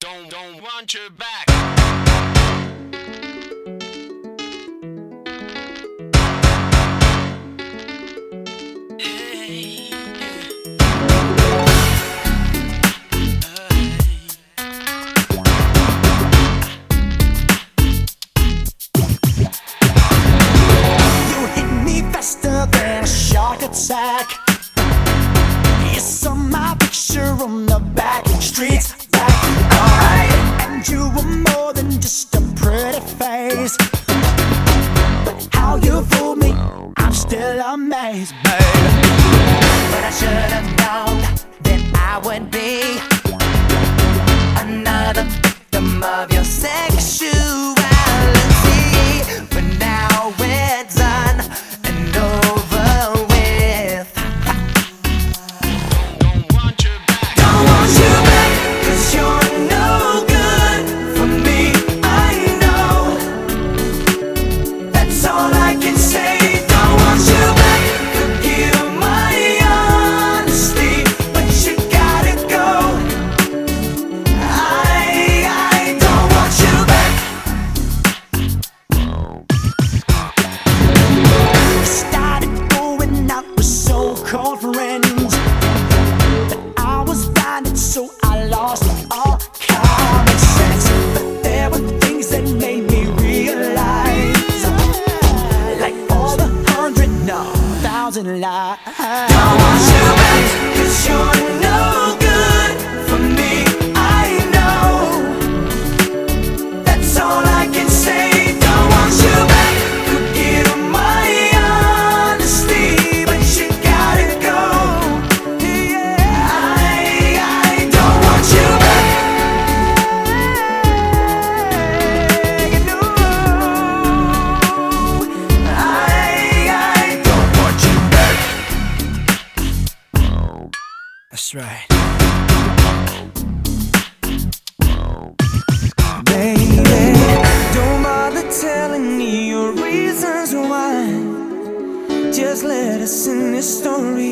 don't want you back. Attack. You saw my picture on the back streets back, alright. And you were more than just a pretty face. But how you fooled me, I'm still amazed, babe. But I should have known that I would be another victim of your sexuality. But now we're done and over. Cold friends, but I was blinded, so I lost all common sense. But there were things that made me realize, like all the 100, no, 1,000 lies. Don't want you back, 'cause you're no good for me, I know. That's all I can say. Don't want you back, forgive my honesty, but you that's right. Baby, don't bother telling me your reasons why. Just let us in this story